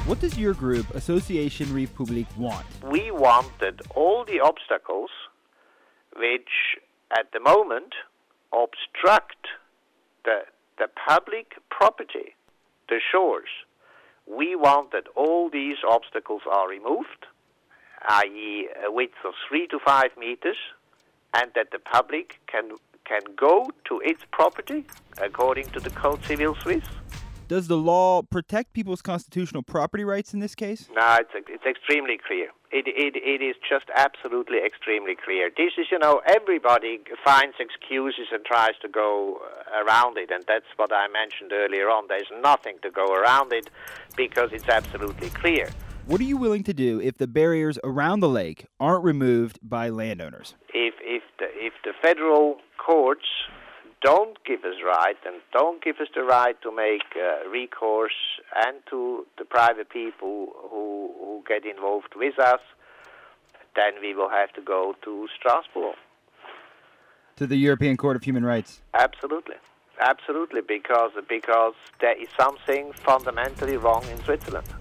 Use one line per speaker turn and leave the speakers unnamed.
What does your group, Association Republik, want?
We want that all the obstacles which at the moment obstruct the public property, the shores, we want that all these obstacles are removed, i.e. a width of 3 to 5 meters, and that the public can go to its property according to the Code Civil Suisse.
Does the law protect people's constitutional property rights in this case?
No, it's extremely clear. It is just absolutely extremely clear. This is, everybody finds excuses and tries to go around it, and that's what I mentioned earlier on. There's nothing to go around it because it's absolutely clear.
What are you willing to do if the barriers around the lake aren't removed by landowners?
If the federal courts don't give us right and don't give us the right to make recourse and to the private people who get involved with us, then we will have to go to Strasbourg.
To the European Court of Human Rights?
Absolutely, because there is something fundamentally wrong in Switzerland.